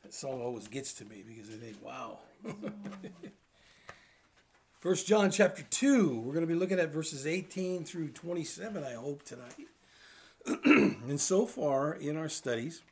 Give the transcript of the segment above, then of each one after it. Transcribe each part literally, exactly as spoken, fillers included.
That song always gets to me because I think, wow. First John chapter two, we're going to be looking at verses eighteen through twenty-seven, I hope, tonight. And so far in our studies,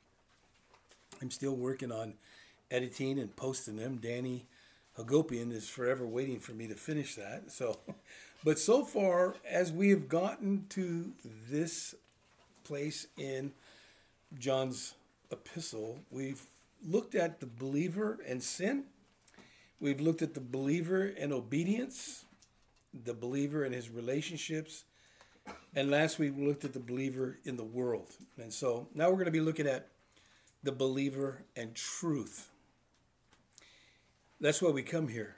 I'm still working on editing and posting them. Danny Hagopian is forever waiting for me to finish that. So, but so far, as we have gotten to this place in John's epistle, we've looked at the believer and sin. We've looked at the believer and obedience, the believer and his relationships, and last week we looked at the believer in the world. And so now we're going to be looking at the believer and truth. That's why we come here,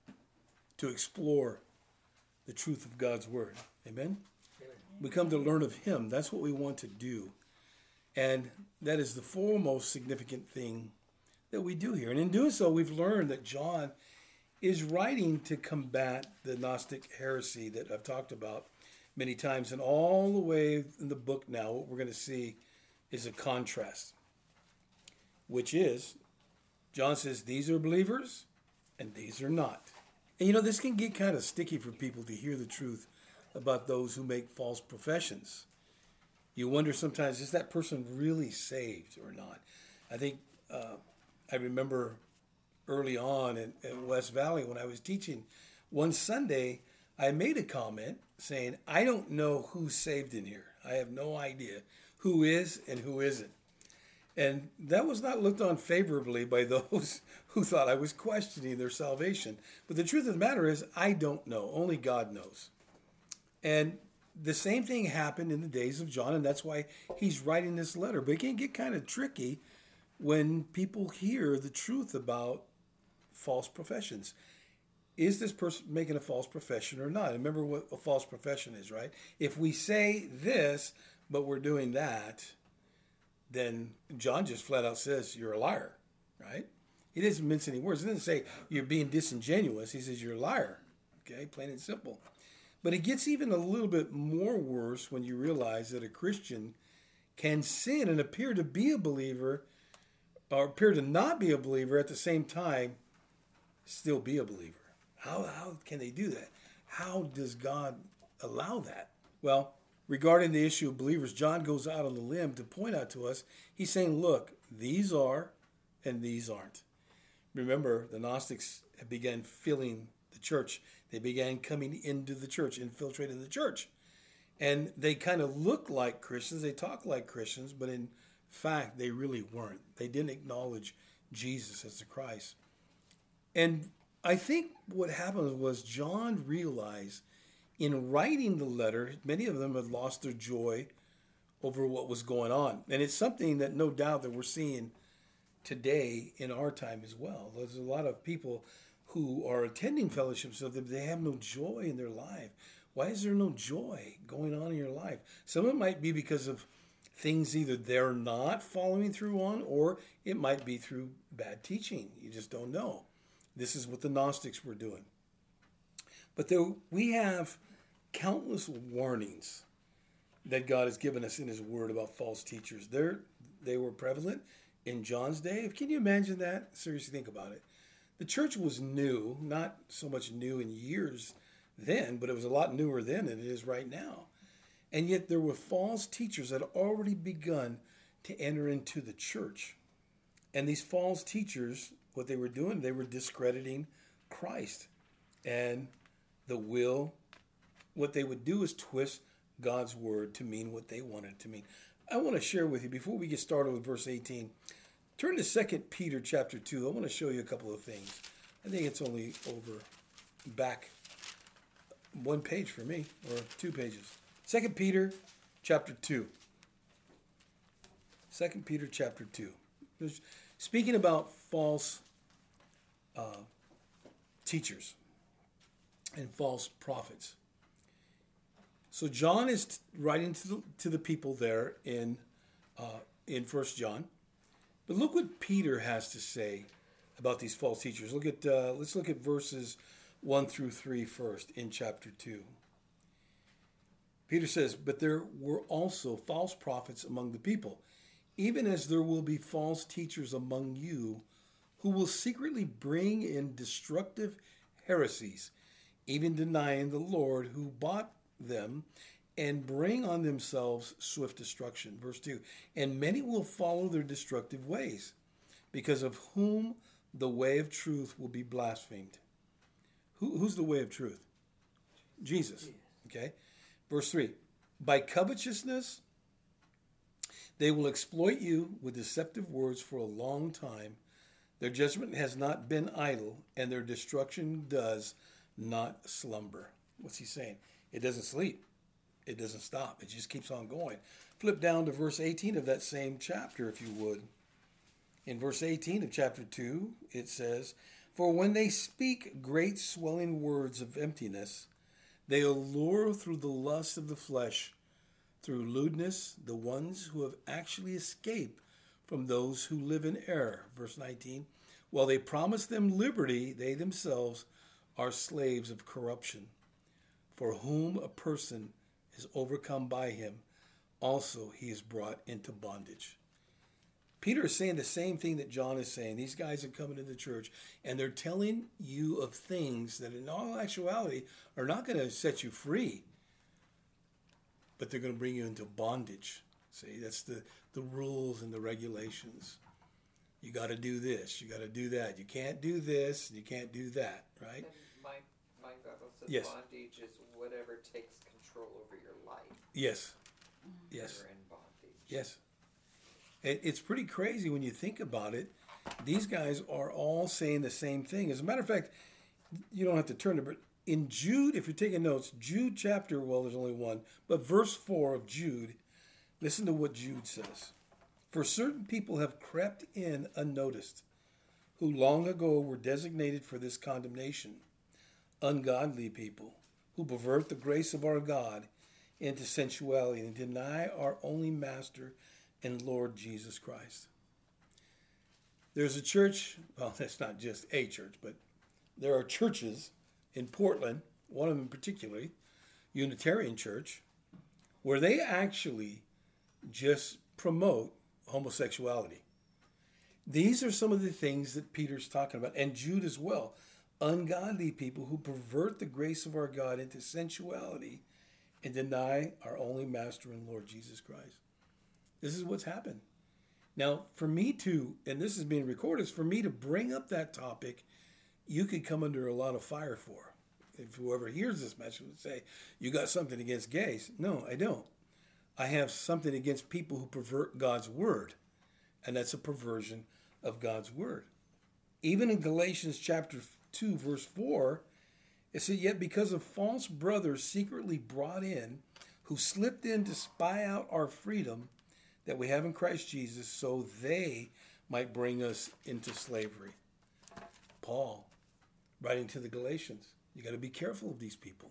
to explore the truth of God's word. Amen? We come to learn of him. That's what we want to do. And that is the foremost significant thing that we do here. And in doing so, we've learned that John is writing to combat the Gnostic heresy that I've talked about many times. And all the way in the book now, what we're going to see is a contrast, which is, John says, these are believers and these are not. And you know, this can get kind of sticky for people to hear the truth about those who make false professions. You wonder sometimes, is that person really saved or not? I think uh, I remember early on in, in West Valley when I was teaching, one Sunday I made a comment saying, I don't know who's saved in here. I have no idea who is and who isn't. And that was not looked on favorably by those who thought I was questioning their salvation. But the truth of the matter is, I don't know. Only God knows. And the same thing happened in the days of John, and that's why he's writing this letter. But it can get kind of tricky when people hear the truth about false professions. Is this person making a false profession or not? Remember what a false profession is, right? If we say this, but we're doing that, then John just flat out says you're a liar, right? He doesn't mince any words. He doesn't say you're being disingenuous. He says you're a liar, okay, plain and simple. But it gets even a little bit more worse when you realize that a Christian can sin and appear to be a believer or appear to not be a believer at the same time, still be a believer. How, how can they do that? How does God allow that? Well, regarding the issue of believers, John goes out on the limb to point out to us, he's saying, look, these are and these aren't. Remember, the Gnostics began filling the church. They began coming into the church, infiltrating the church. And they kind of look like Christians, they talk like Christians, but in fact, they really weren't. They didn't acknowledge Jesus as the Christ. And I think what happened was John realized in writing the letter, many of them had lost their joy over what was going on. And it's something that no doubt that we're seeing today in our time as well. There's a lot of people who are attending fellowships so that they have no joy in their life. Why is there no joy going on in your life? Some of it might be because of things either they're not following through on, or it might be through bad teaching. You just don't know. This is what the Gnostics were doing. But there, we have countless warnings that God has given us in his word about false teachers. They're, they were prevalent in John's day. Can you imagine that? Seriously, think about it. The church was new, not so much new in years then, but it was a lot newer then than it is right now. And yet there were false teachers that had already begun to enter into the church. And these false teachers, what they were doing, they were discrediting Christ. And the will, what they would do is twist God's word to mean what they wanted it to mean. I want to share with you, before we get started with verse eighteen, turn to Second Peter chapter two. I want to show you a couple of things. I think it's only over back one page for me, or two pages. Second Peter chapter two. Second Peter chapter two. There's, speaking about false uh, teachers and false prophets. So John is t- writing to the, to the people there in uh, in First John. But look what Peter has to say about these false teachers. Look at uh, let's look at verses one through three first in chapter two. Peter says, "But there were also false prophets among the people, even as there will be false teachers among you who will secretly bring in destructive heresies, even denying the Lord who bought them, and bring on themselves swift destruction. Verse two, and many will follow their destructive ways, because of whom the way of truth will be blasphemed. Who, who's the way of truth? Jesus. Okay. Verse three, by covetousness they will exploit you with deceptive words for a long time. Their judgment has not been idle, and their destruction does not slumber. What's he saying? It doesn't sleep. It doesn't stop. It just keeps on going. Flip down to verse eighteen of that same chapter, if you would. In verse eighteen of chapter two, it says, for when they speak great swelling words of emptiness, they allure through the lust of the flesh, through lewdness, the ones who have actually escaped from those who live in error. Verse nineteen, while they promise them liberty, they themselves are slaves of corruption. For whom a person is overcome by him, also he is brought into bondage. Peter is saying the same thing that John is saying. These guys are coming to the church, and they're telling you of things that in all actuality are not going to set you free, but they're going to bring you into bondage. See, that's the, the rules and the regulations. You got to do this. You got to do that. You can't do this. You can't do that, right? And my, my Bible says yes. Bondage is whatever takes control over your life. Yes. Yes. You're in bondage. Yes. It, it's pretty crazy when you think about it. These guys are all saying the same thing. As a matter of fact, you don't have to turn to, but in Jude, if you're taking notes, Jude chapter, well, there's only one, but verse four of Jude, listen to what Jude says. For certain people have crept in unnoticed, who long ago were designated for this condemnation, ungodly people, who pervert the grace of our God into sensuality and deny our only Master and Lord Jesus Christ. There's a church, well, that's not just a church, but there are churches in Portland, one of them particularly, Unitarian Church, where they actually just promote homosexuality. These are some of the things that Peter's talking about, and Jude as well. Ungodly people who pervert the grace of our God into sensuality and deny our only Master and Lord Jesus Christ. This is what's happened. Now, for me to, and this is being recorded, for me to bring up that topic, you could come under a lot of fire for. If whoever hears this message would say, you got something against gays. No, I don't. I have something against people who pervert God's word. And that's a perversion of God's word. Even in Galatians chapter two, verse four, it said, yet because of false brothers secretly brought in, who slipped in to spy out our freedom that we have in Christ Jesus, so they might bring us into slavery. Paul, writing to the Galatians, you got to be careful of these people.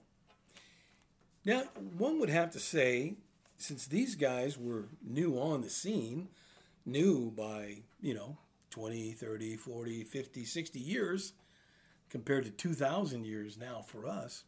Now, one would have to say, since these guys were new on the scene, new by, you know, twenty, thirty, forty, fifty, sixty years, compared to two thousand years now for us,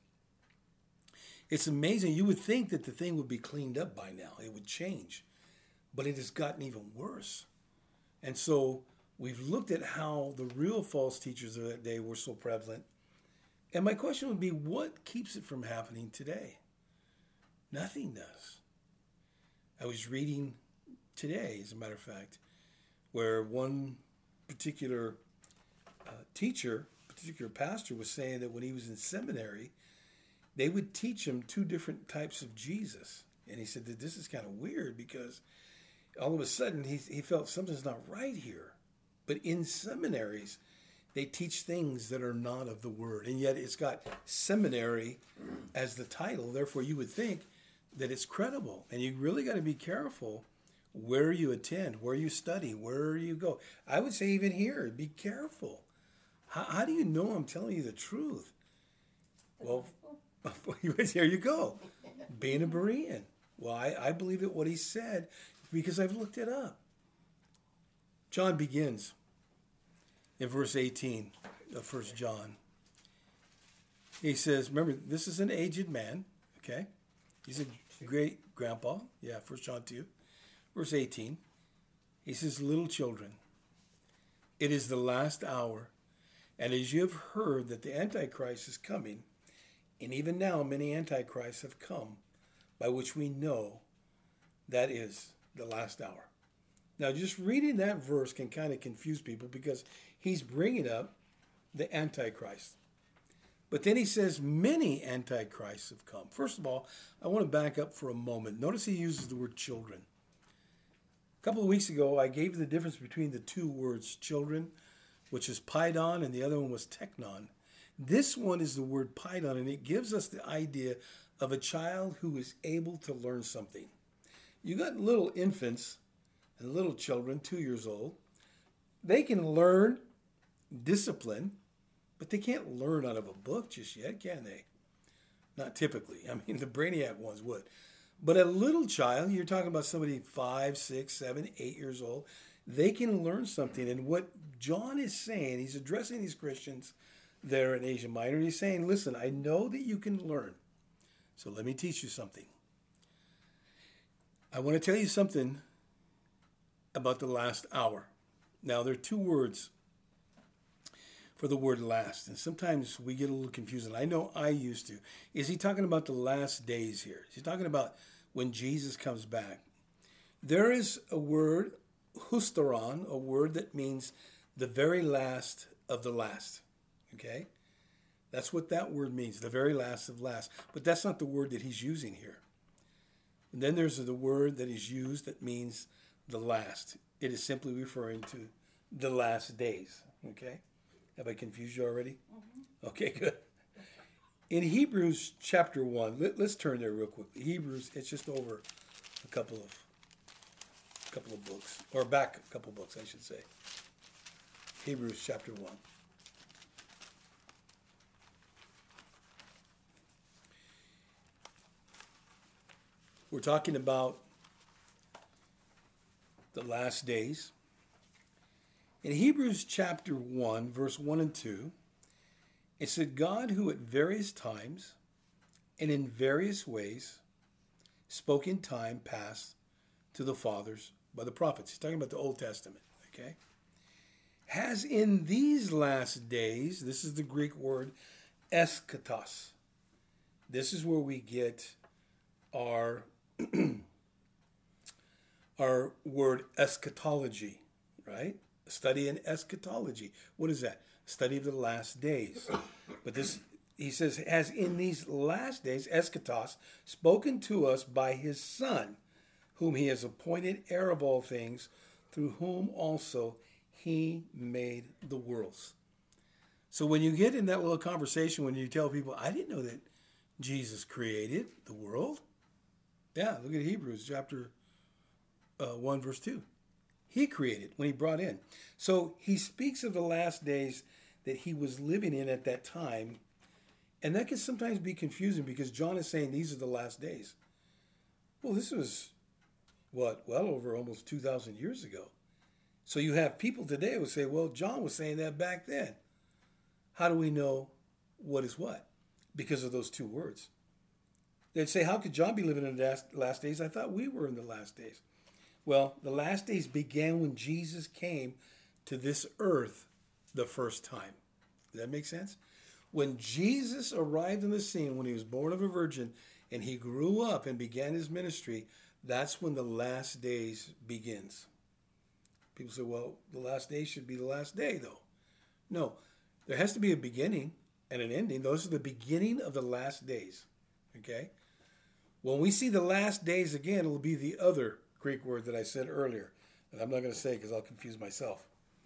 it's amazing. You would think that the thing would be cleaned up by now. It would change. But it has gotten even worse. And so we've looked at how the real false teachers of that day were so prevalent. And my question would be, what keeps it from happening today? Nothing does. I was reading today, as a matter of fact, where one particular uh, teacher, particular pastor, was saying that when he was in seminary, they would teach him two different types of Jesus. And he said that this is kind of weird because all of a sudden he, he felt something's not right here. But in seminaries, they teach things that are not of the word. And yet it's got seminary as the title. Therefore, you would think that it's credible. And you really got to be careful where you attend, where you study, where you go. I would say even here, be careful. How, how do you know I'm telling you the truth? Well, here you go. Being a Berean. Well, I, I believe it what he said because I've looked it up. John begins in verse eighteen of First John. He says, remember, this is an aged man, okay? He's a great grandpa. Yeah, First John two. Verse eighteen. He says, little children, It is the last hour. And as you have heard that the Antichrist is coming, and even now many Antichrists have come, by which we know that is the last hour. Now, just reading that verse can kind of confuse people because he's bringing up the Antichrist. But then he says many Antichrists have come. First of all, I want to back up for a moment. Notice he uses the word children. A couple of weeks ago, I gave the difference between the two words children, which is paidon, and the other one was teknon. This one is the word paidon, and it gives us the idea of a child who is able to learn something. You got little infants and little children, two years old. They can learn discipline, but they can't learn out of a book just yet, can they? Not typically. I mean, the brainiac ones would. But a little child, you're talking about somebody five, six, seven, eight years old, they can learn something. And what John is saying, he's addressing these Christians there in Asia Minor, and he's saying, listen, I know that you can learn. So let me teach you something. I want to tell you something about the last hour. Now, there are two words for the word last, and sometimes we get a little confused, and I know I used to. Is he talking about the last days here? Is he talking about when Jesus comes back? There is a word, husteron, a word that means the very last of the last, okay? That's what that word means, the very last of last. But that's not the word that he's using here. And then there's the word that is used that means the last. It is simply referring to the last days, okay? Have I confused you already? Mm-hmm. Okay, good. In Hebrews chapter one, let, let's turn there real quickly. Hebrews, it's just over a couple of a couple of books, or back a couple of books, I should say. Hebrews chapter one. We're talking about the last days. In Hebrews chapter one, verse one and two, it said, God who at various times and in various ways spoke in time past to the fathers by the prophets. He's talking about the Old Testament, okay? Has in these last days, this is the Greek word eschatos. This is where we get our, our word eschatology, right? Study in eschatology. What is that? Study of the last days. But this, he says, has in these last days, eschatos, spoken to us by his Son, whom he has appointed heir of all things, through whom also he made the worlds. So when you get in that little conversation, when you tell people, I didn't know that Jesus created the world. Yeah, look at Hebrews chapter uh, one, verse two. He created when he brought in. So he speaks of the last days that he was living in at that time. And that can sometimes be confusing because John is saying these are the last days. Well, this was, what, well over almost two thousand years ago. So you have people today who say, well, John was saying that back then. How do we know what is what? Because of those two words. They'd say, how could John be living in the last days? I thought we were in the last days. Well, the last days began when Jesus came to this earth the first time. Does that make sense? When Jesus arrived on the scene, when he was born of a virgin, and he grew up and began his ministry, that's when the last days begins. People say, well, the last day should be the last day, though. No, there has to be a beginning and an ending. Those are the beginning of the last days, okay? When we see the last days again, it'll be the other Greek word that I said earlier, and I'm not going to say because I'll confuse myself.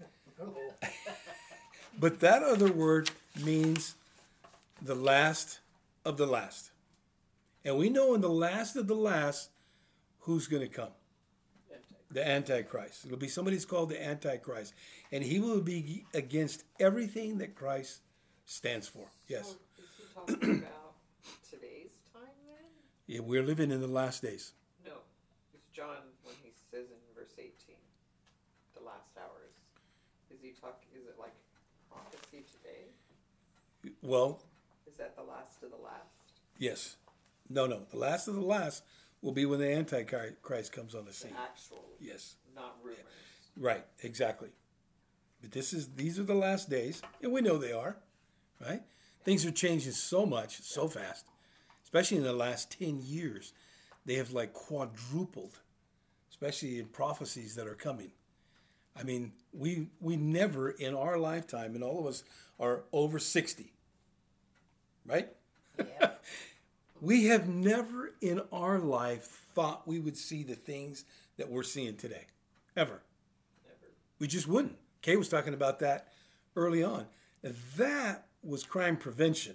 But that other word means the last of the last. And we know in the last of the last, who's going to come? Antichrist. The Antichrist. It'll be somebody who's called the Antichrist. And he will be against everything that Christ stands for. Yes. So is he talking about today's time then? Yeah, we're living in the last days. No. It's John when he says in verse eighteen, the last hours. Is he talk? Is it like prophecy today? Well, is that the last of the last? Yes. No, no. The last of the last will be when the Antichrist comes on the scene. The actual. Yes. Not rumors. Right. Exactly. But this is these are the last days, and we know they are, right? Things are changing so much, so fast, especially in the last ten years. They have like quadrupled, especially in prophecies that are coming. I mean, we we never in our lifetime, and all of us are over sixty, right? Yeah. We have never in our life thought we would see the things that we're seeing today, ever. Never. We just wouldn't. Kay was talking about that early on. That was crime prevention.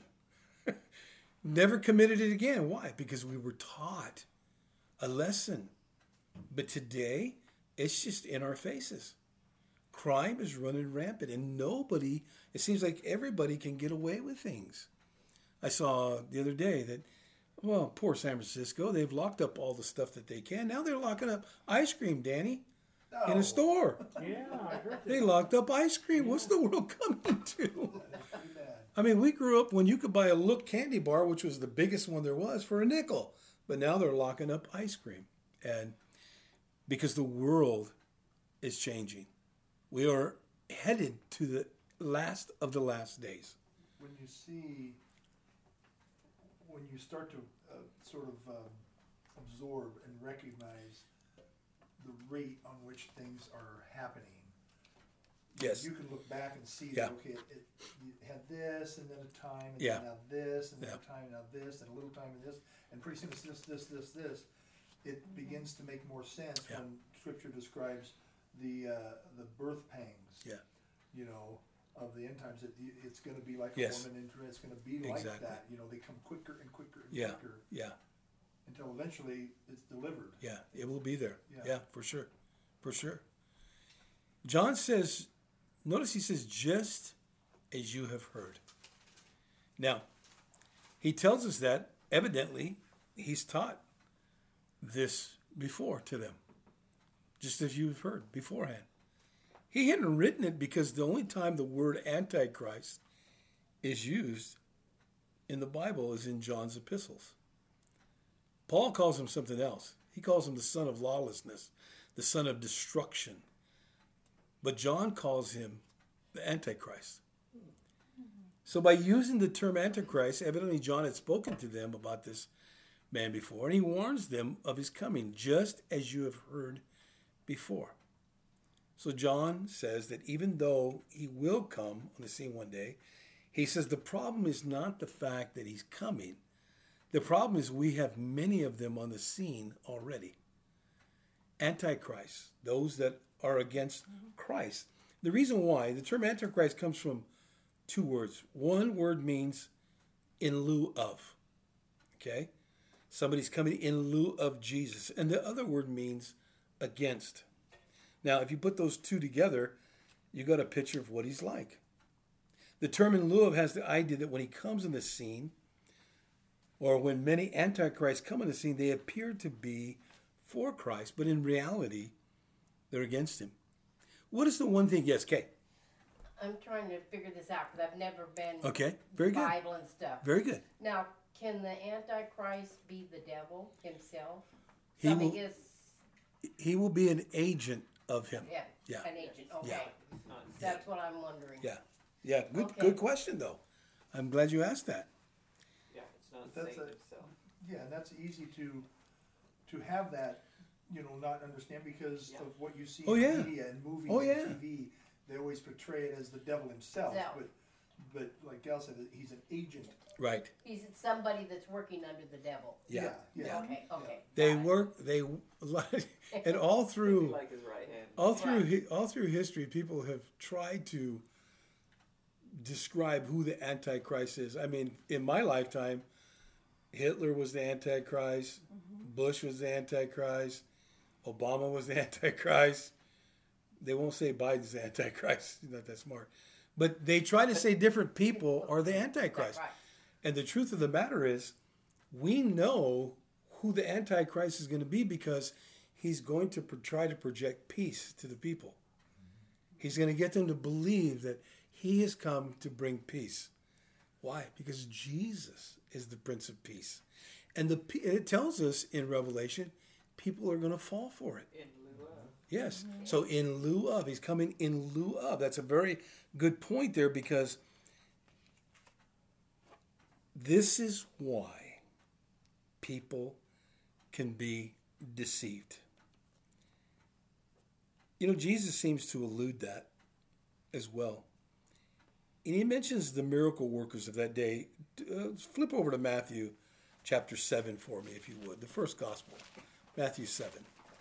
Never committed it again. Why? Because we were taught a lesson. But today, it's just in our faces. Crime is running rampant, and nobody, it seems like everybody can get away with things. I saw the other day that, well, poor San Francisco, they've locked up all the stuff that they can. Now they're locking up ice cream, Danny, in a store. Yeah, I heard that. They locked up ice cream. What's the world coming to? I mean, we grew up when you could buy a Look candy bar, which was the biggest one there was, for a nickel. But now they're locking up ice cream. And because the world is changing. We are headed to the last of the last days. When you see, when you start to uh, sort of um, absorb and recognize the rate on which things are happening, Yes. you can look back and see Yeah. that, okay, it, it, you had this, and then a time, and Yeah. then now this, and then Yeah. a time, now this, and a little time, and this, and pretty soon it's this, this, this, this. It begins to make more sense Yeah. when Scripture describes the uh, the birth pangs. Yeah. You know, of the end times, that y- it's going to be like Yes. a woman in it's going to be like Exactly. that. You know, they come quicker and quicker and Yeah. quicker Yeah. until eventually it's delivered. Yeah. It will be there. Yeah. Yeah, for sure. For sure. John says, notice he says, just as you have heard. Now, he tells us that evidently he's taught this before to them, just as you've heard beforehand. He hadn't written it because the only time the word Antichrist is used in the Bible is in John's epistles. Paul calls him something else. He calls him the son of lawlessness, the son of destruction. But John calls him the Antichrist. So by using the term Antichrist, evidently John had spoken to them about this man before, and he warns them of his coming, just as you have heard before. So John says that even though he will come on the scene one day, he says the problem is not the fact that he's coming. The problem is we have many of them on the scene already. Antichrist, those that are against Christ. The reason why, the term Antichrist comes from two words. One word means in lieu of. Okay? Somebody's coming in lieu of Jesus. And the other word means against. Now, if you put those two together, you got a picture of what he's like. The term in lieu of has the idea that when he comes in the scene, or when many antichrists come in the scene, they appear to be for Christ, but in reality, they're against him. What is the one thing? Yes, Kay. I'm trying to figure this out because I've never been Okay, very good. Bible and stuff. Very good. Now, can the Antichrist be the devil himself? He Something will- is He will be an agent of him. yeah, Yeah. an agent. Okay, Yeah. It's not that's what I'm wondering. Yeah. Yeah, good Okay. good question, though. I'm glad you asked that. Yeah, it's not That's saying a- himself. Yeah, and that's easy to to have that, you know, not understand because Yeah. of what you see Oh, in yeah. media and movies Oh, and yeah. T V. They always portray it as the devil himself, Himself. but but like Gal said, he's an agent. Right. He's somebody that's working under the devil. Yeah. yeah. yeah. Okay, okay. They got it. work, they, and all Maybe through, like his right hand. all through, Right. hi- all through history, people have tried to describe who the Antichrist is. I mean, in my lifetime, Hitler was the Antichrist, Bush was the Antichrist, Obama was the Antichrist. They won't say Biden's the Antichrist. He's not that smart. But they try to say different people are the Antichrist. Right. And the truth of the matter is, we know who the Antichrist is going to be because he's going to pro- try to project peace to the people. He's going to get them to believe that he has come to bring peace. Why? Because Jesus is the Prince of Peace. And the pe- and it tells us in Revelation, people are going to fall for it. In lieu of. Yes. So in lieu of, he's coming in lieu of. That's a very good point there, because this is why people can be deceived. You know, Jesus seems to allude that as well. And he mentions the miracle workers of that day. Uh, flip over to Matthew chapter seven for me, if you would. The first gospel, Matthew seven.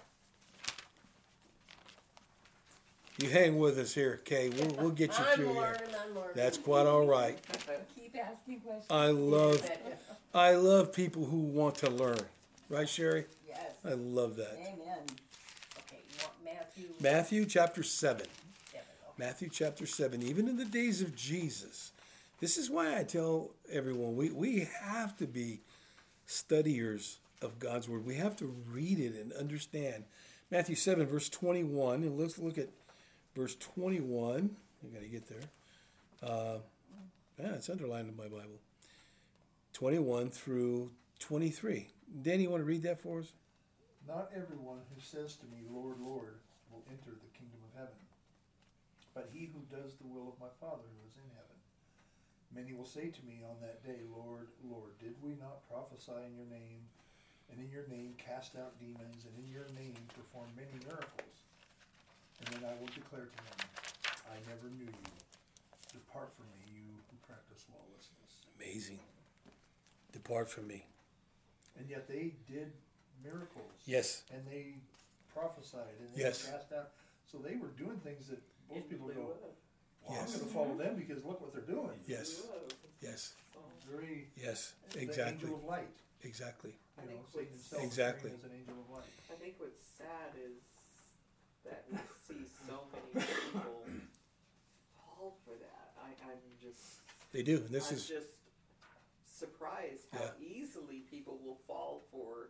You hang with us here, Kay. We'll, we'll get you I'm through learning, here. I'm learning. That's quite all right. Keep asking questions. I love, Yes. I love people who want to learn. Right, Sherry? Yes. I love that. Amen. Okay, you want Matthew? Matthew chapter seven. seven, okay. Matthew chapter seven. Even in the days of Jesus, this is why I tell everyone we, we have to be studiers of God's word. We have to read it and understand. Matthew seven, verse twenty-one. And let's look at verse twenty-one. I got to get there. Uh, yeah, it's underlined in my Bible. twenty-one through twenty-three. Danny, you want to read that for us? Not everyone who says to me, Lord, Lord, will enter the kingdom of heaven, but he who does the will of my Father who is in heaven. Many will say to me on that day, Lord, Lord, did we not prophesy in your name, and in your name cast out demons, and in your name perform many miracles? And then I will declare to them, I never knew you. Depart from me, you who practice lawlessness. Amazing. Depart from me. And yet they did miracles. Yes. And they prophesied and they Yes. cast out. So they were doing things that most people In lieu go, of. well, Yes. I'm going to follow them because look what they're doing. Yes. In lieu of. Yes. Very Yes. the Exactly. angel of light. Exactly. I You know, think Satan what's- himself Exactly. is an angel of light. I think what's sad is that we see so many people fall for that. I, I'm just, They do. And this I'm is just surprised how Yeah. easily people will fall for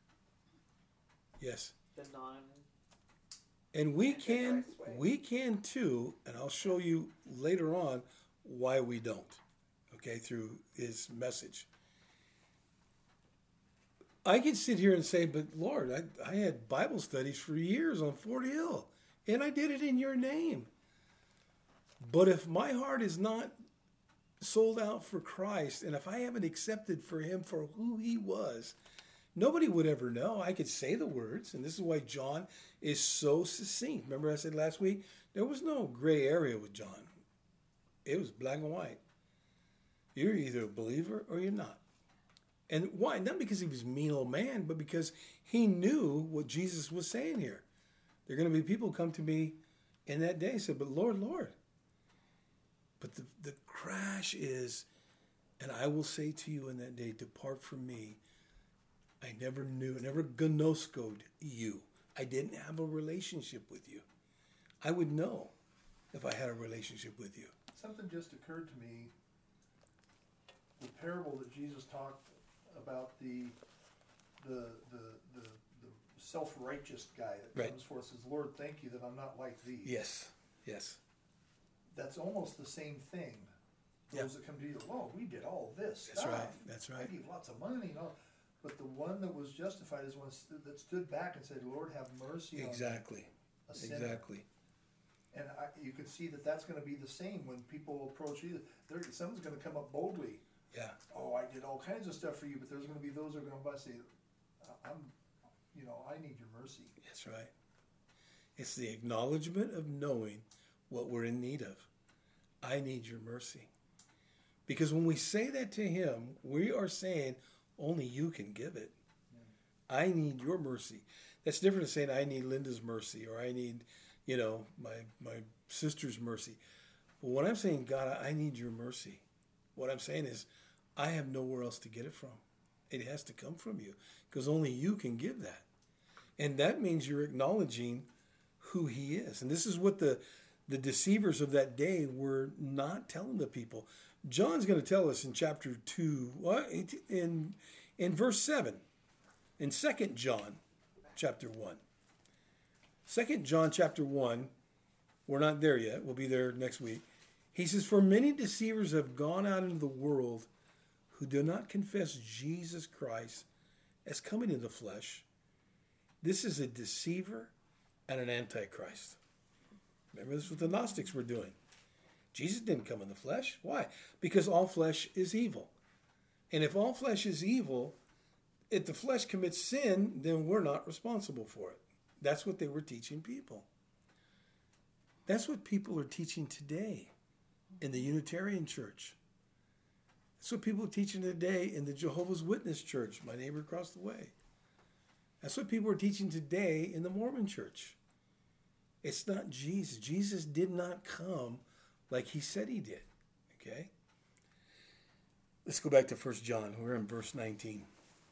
yes. the non. And we can Antichrist way. we can too, and I'll show you later on why we don't. Okay, through his message. I could sit here and say, but Lord, I, I had Bible studies for years on Fort Hill, and I did it in your name. But if my heart is not sold out for Christ, and if I haven't accepted for him for who he was, nobody would ever know. I could say the words, and this is why John is so succinct. Remember I said last week, there was no gray area with John. It was black and white. You're either a believer or you're not. And why? Not because he was a mean old man, but because he knew what Jesus was saying here. There are going to be people who come to me in that day and say, but Lord, Lord. But the, the crash is, and I will say to you in that day, depart from me. I never knew, never gnoskoed you. I didn't have a relationship with you. I would know if I had a relationship with you. Something just occurred to me. The parable that Jesus talked about the the the the, the self-righteous guy that Right. comes forth and says, Lord, thank you that I'm not like these. Yes, yes. That's almost the same thing. Those Yeah. that come to you, well, we did all this That's stuff. right, that's right. I gave lots of money and all. But the one that was justified is one that stood back and said, Lord, have mercy Exactly, on a sinner. exactly. And I, you can see that that's going to be the same when people approach you. There, someone's going to come up boldly. Yeah, Oh, I did all kinds of stuff for you, but there's going to be those who are going to say, I'm, you know, I need your mercy. that's right. It's the acknowledgement of knowing what we're in need of. I need your mercy. Because when we say that to him, we are saying, only you can give it. I need your mercy. That's different than saying, I need Linda's mercy, or I need, you know, my, my sister's mercy. But when I'm saying, God, I need your mercy, what I'm saying is, I have nowhere else to get it from. It has to come from you, because only you can give that. And that means you're acknowledging who he is. And this is what the, the deceivers of that day were not telling the people. John's going to tell us in chapter two, what? in, in verse seven, in Second John chapter one. Second John chapter one, we're not there yet. We'll be there next week. He says, for many deceivers have gone out into the world who do not confess Jesus Christ as coming in the flesh. This is a deceiver and an antichrist. Remember, this is what the Gnostics were doing. Jesus didn't come in the flesh. Why? Because all flesh is evil. And if all flesh is evil, if the flesh commits sin, then we're not responsible for it. That's what they were teaching people. That's what people are teaching today in the Unitarian Church. That's what people are teaching today in the Jehovah's Witness Church, my neighbor across the way. That's what people are teaching today in the Mormon Church. It's not Jesus. Jesus did not come like he said he did. Okay? Let's go back to First John. We're in verse nineteen.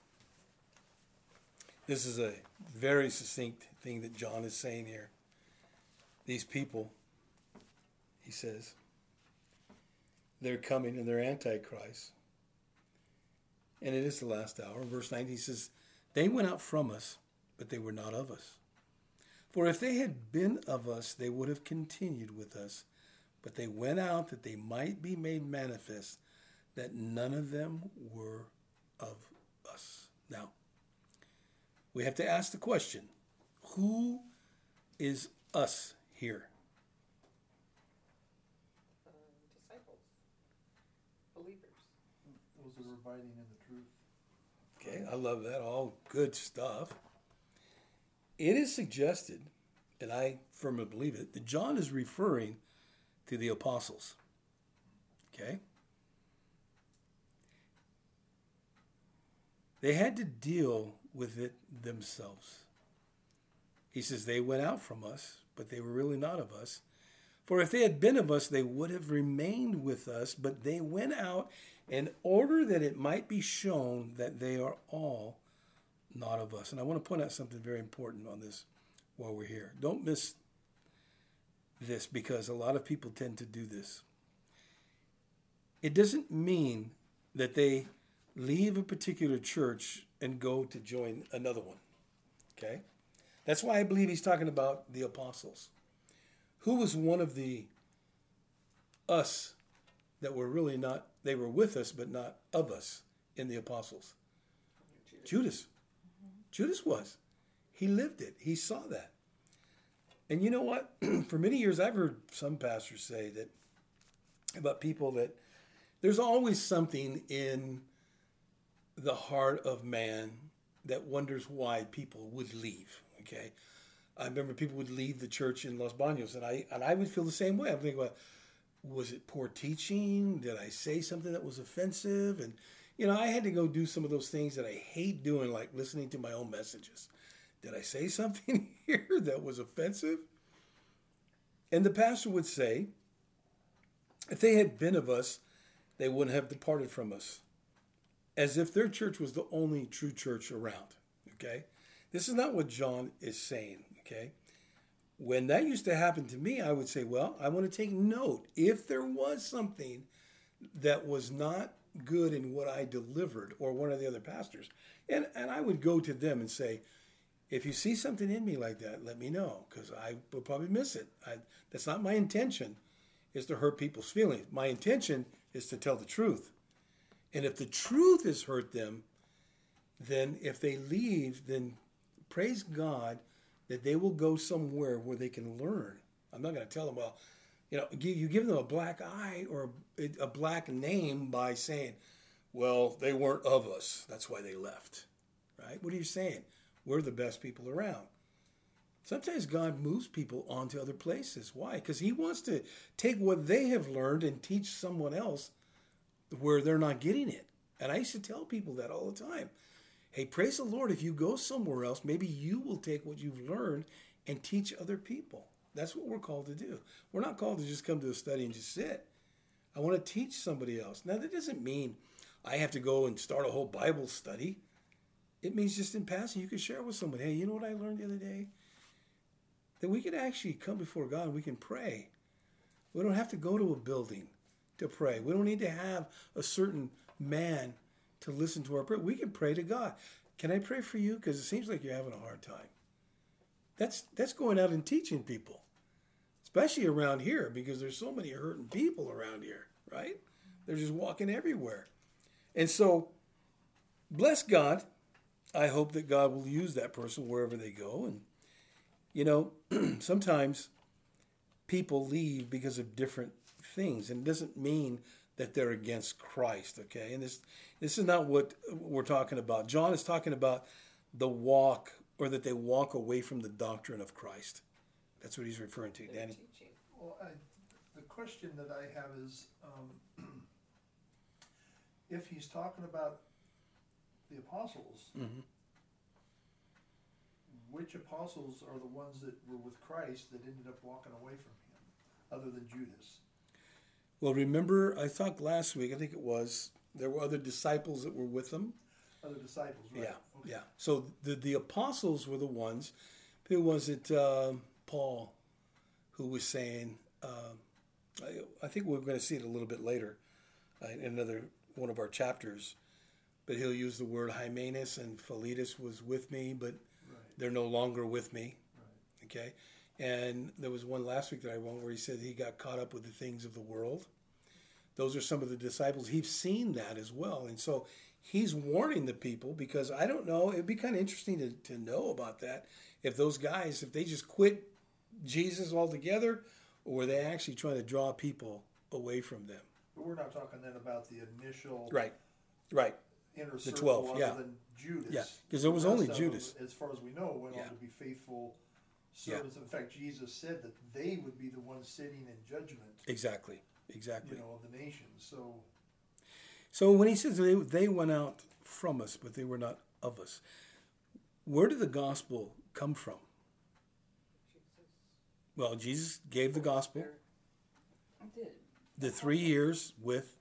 This is a very succinct thing that John is saying here. These people, he says, they're coming and they're antichrist. And it is the last hour. Verse nineteen says, they went out from us, but they were not of us. For if they had been of us, they would have continued with us. But they went out that they might be made manifest that none of them were of us. Now, we have to ask the question, who is us here? Um, disciples, believers. Those that are abiding in the truth. Okay, I love that. All good stuff. It is suggested, and I firmly believe it, that John is referring to the apostles. Okay? They had to deal with it themselves. He says, they went out from us, but they were really not of us. For if they had been of us, they would have remained with us, but they went out in order that it might be shown that they are all not of us. And I want to point out something very important on this while we're here. Don't miss this, because a lot of people tend to do this. It doesn't mean that they leave a particular church and go to join another one. Okay? That's why I believe he's talking about the apostles. Who was one of the us that were really not, they were with us, but not of us in the apostles? Judas. Judas. Judas was. He lived it. He saw that. And you know what? For many years, I've heard some pastors say that about people that there's always something in the heart of man that wonders why people would leave. Okay, I remember people would leave the church in Los Baños, and I and I would feel the same way. I'm thinking, well, was it poor teaching? Did I say something that was offensive? And you know, I had to go do some of those things that I hate doing, like listening to my own messages. Did I say something here that was offensive? And the pastor would say, if they had been of us, they wouldn't have departed from us. As if their church was the only true church around. Okay? This is not what John is saying. Okay? When that used to happen to me, I would say, well, I want to take note. If there was something that was not good in what I delivered, or one of the other pastors, and, and I would go to them and say, if you see something in me like that, let me know, because I will probably miss it. I, that's not my intention, is to hurt people's feelings. My intention is to tell the truth. And if the truth has hurt them, then if they leave, then praise God that they will go somewhere where they can learn. I'm not going to tell them, well, you know, you give them a black eye or a black name by saying, well, they weren't of us. That's why they left. Right? What are you saying? We're the best people around. Sometimes God moves people on to other places. Why? Because he wants to take what they have learned and teach someone else where they're not getting it. And I used to tell people that all the time. Hey, praise the Lord, if you go somewhere else, maybe you will take what you've learned and teach other people. That's what we're called to do. We're not called to just come to a study and just sit. I want to teach somebody else. Now, that doesn't mean I have to go and start a whole Bible study. It means just in passing, you can share with someone, hey, you know what I learned the other day? That we can actually come before God and we can pray. We don't have to go to a building to pray. We don't need to have a certain man to listen to our prayer. We can pray to God. Can I pray for you? Because it seems like you're having a hard time. That's that's going out and teaching people, especially around here, because there's so many hurting people around here, right? They're just walking everywhere. And so, bless God. I hope that God will use that person wherever they go. And You know, sometimes people leave because of different things, and it doesn't mean that they're against Christ, okay? And this this is not what we're talking about. John is talking about the walk, or that they walk away from the doctrine of Christ. That's what he's referring to, in Danny. teaching. Well, I, the question that I have is, um, if he's talking about the apostles, Mm-hmm. which apostles are the ones that were with Christ that ended up walking away from him, other than Judas? Well, remember, I talked last week, I think it was, there were other disciples that were with them. Other disciples, right? Yeah, Okay. yeah. So the, the apostles were the ones. Who was it? Uh, Paul, who was saying, uh, I, I think we're going to see it a little bit later uh, in another one of our chapters, but he'll use the word Hymenaeus, and Philetus was with me, but Right. they're no longer with me. Right. Okay. And there was one last week that I wrote where he said he got caught up with the things of the world. Those are some of the disciples. He's seen that as well. And so he's warning the people, because I don't know, it'd be kind of interesting to, to know about that. If those guys, if they just quit Jesus altogether, or were they actually trying to draw people away from them? But we're not talking then about the initial Right, right. inner The circle twelve, other yeah. than Judas. Yeah, 'cause there was The rest only of Judas. them, as far as we know, went Yeah. on to be faithful Yeah. servants. In fact, Jesus said that they would be the ones sitting in judgment, Exactly, you exactly. know, of the nations. So So when he says they, they went out from us, but they were not of us, where did the gospel come from? Jesus. Well, Jesus gave the gospel Spirit. The- the three years with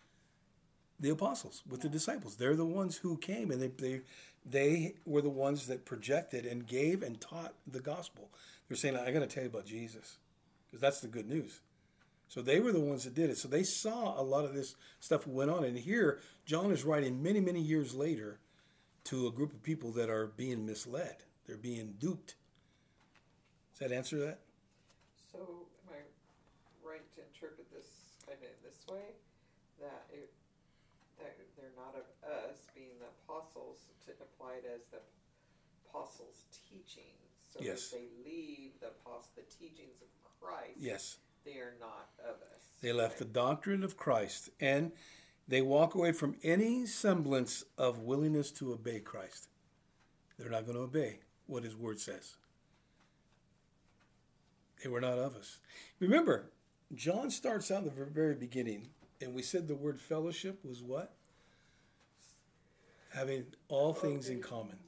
the apostles, with the disciples. They're the ones who came, and they, they they were the ones that projected and gave and taught the gospel. They're saying, I got to tell you about Jesus, because that's the good news. So they were the ones that did it. So they saw a lot of this stuff went on. And here, John is writing many, many years later to a group of people that are being misled. They're being duped. Does that answer that? So, am I right to interpret this kind of in this way? That it, that they're not of us, being the apostles, to apply it as the apostles' teachings. So Yes. if they leave the apostle, the teachings of Christ, Yes. they are not of us. They left the right? doctrine of Christ, and they walk away from any semblance of willingness to obey Christ. They're not going to obey what his word says. They were not of us. Remember, John starts out in the very beginning, and we said the word fellowship was what? Having all things in common.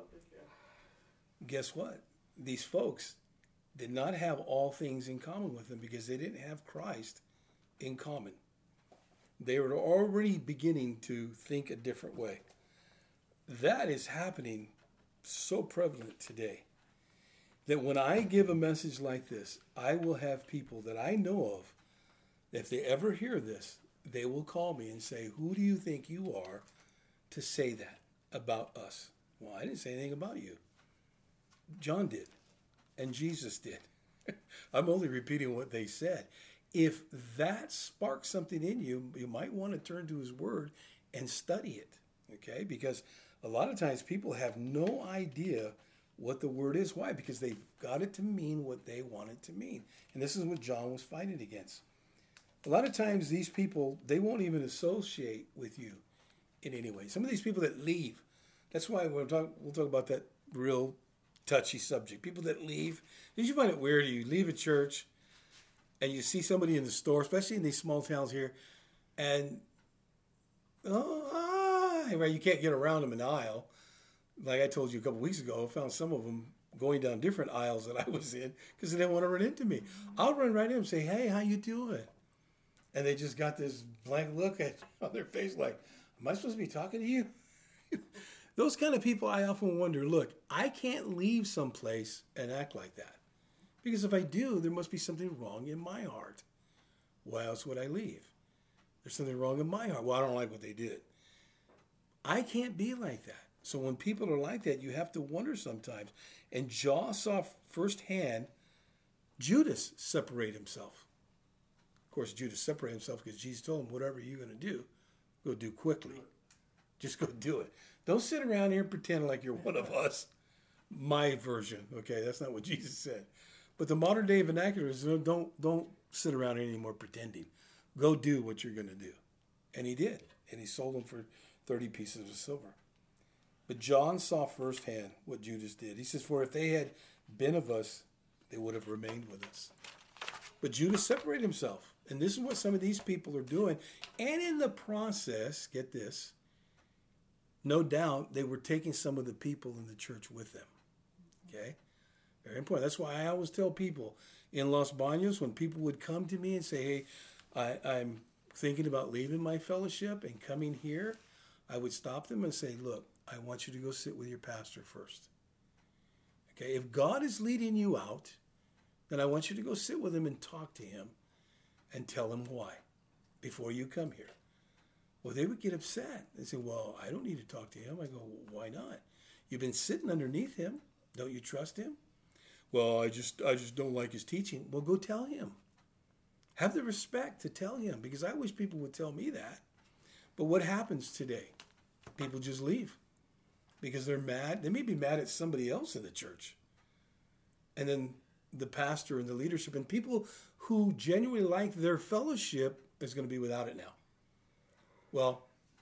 Guess what? These folks did not have all things in common with them because they didn't have Christ in common. They were already beginning to think a different way. That is happening so prevalent today that when I give a message like this, I will have people that I know of, if they ever hear this, they will call me and say, who do you think you are to say that about us? Well, I didn't say anything about you. John did, and Jesus did. I'm only repeating what they said. If that sparks something in you, you might want to turn to his word and study it, okay? Because a lot of times people have no idea what the word is. Why? Because they've got it to mean what they want it to mean. And this is what John was fighting against. A lot of times these people, they won't even associate with you in any way. Some of these people that leave, that's why we'll talk, we'll talk about that real touchy subject. People that leave. Did you find it weird? You leave a church and you see somebody in the store, especially in these small towns here, and oh, ah, right, you can't get around them in the aisle. Like I told you a couple weeks ago, I found some of them going down different aisles that I was in because they didn't want to run into me. I'll run right in and say, hey, how you doing? And they just got this blank look at, on their face like, am I supposed to be talking to you? Those kind of people, I often wonder, look, I can't leave someplace and act like that. Because if I do, there must be something wrong in my heart. Why else would I leave? There's something wrong in my heart. Well, I don't like what they did. I can't be like that. So when people are like that, you have to wonder sometimes. And John saw firsthand Judas separate himself. Of course, Judas separated himself because Jesus told him, whatever you're going to do, go do quickly. Just go do it. Don't sit around here and pretend like you're one of us. my version. Okay, that's not what Jesus said. But the modern day vernacular is uh, don't don't sit around anymore pretending. Go do what you're going to do. And he did. And he sold them for thirty pieces of silver. But John saw firsthand what Judas did. He says, for if they had been of us, they would have remained with us. But Judas separated himself. And this is what some of these people are doing. And in the process, get this, no doubt they were taking some of the people in the church with them. Okay? Very important. That's why I always tell people in Los Baños, when people would come to me and say, hey, I, I'm thinking about leaving my fellowship and coming here, I would stop them and say, look, I want you to go sit with your pastor first. Okay? If God is leading you out, then I want you to go sit with him and talk to him and tell him why before you come here. Well, they would get upset. They say, well, I don't need to talk to him. I go, well, why not? You've been sitting underneath him. Don't you trust him? Well, I just I just don't like his teaching. Well, go tell him. Have the respect to tell him, because I wish people would tell me that. But what happens today? People just leave because they're mad. They may be mad at somebody else in the church. And then the pastor and the leadership and people who genuinely like their fellowship is going to be without it now. Well,